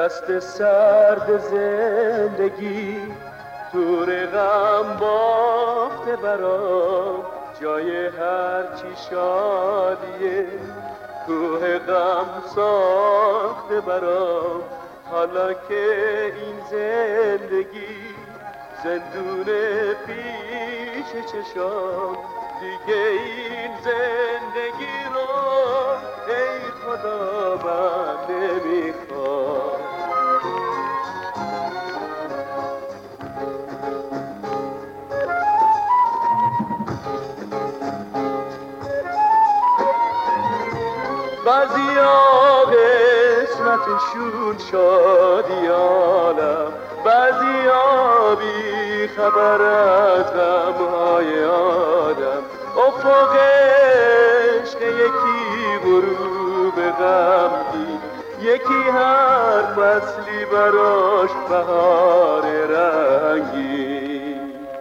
دست سرد زندگی تور غم باخته برام، جای هرچی شادیه کوه غم ساخته برام. حالا که این زندگی زندون پیش چشام، دیگه این زندگی رو ای خدا من نمیخوام. بعضیا قسمتشون شادیانم، بعضیا بی خبر از غمهای آدم. افق عشق یکی غروب غمگین، یکی هر فصلی براش بهار رنگین.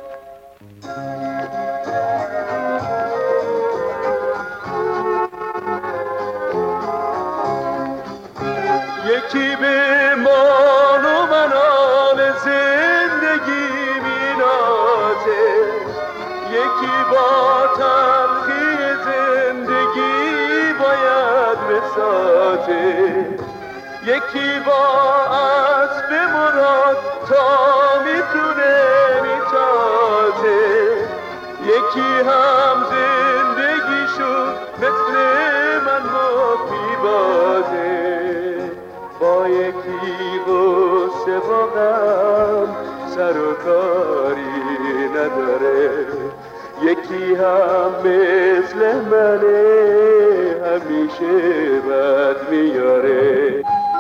یکی به مال و منال زندگی مینازه، یکی با تلخی زندگی باید بسازه، یکی با اسب مراد تا میتونه میتازه، یکی هم زندگیشون مثل من میبازه. با یکی غصه با غم سر و کاری نداره، یکی هم مثل منه همیشه بد میاره.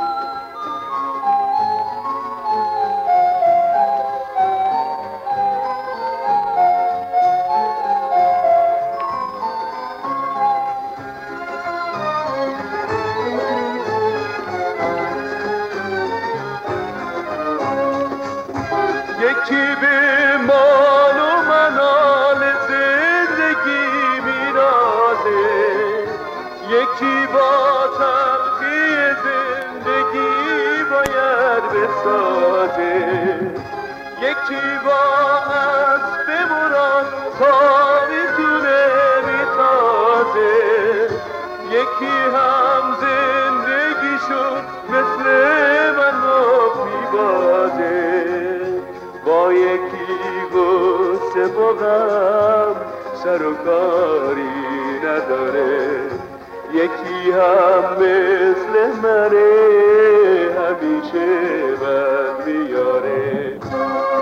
یکی به مال و منال زندگی میرازه، یکی با تلخی زندگی باید بسازه، یکی با اسب مراد تا میتونه میتازه، یکی هم زندگیشون مثل من میبازه. با یکی غصه با غم سر و کاری نداره، یکی هم مثل منه همیشه بد میاره.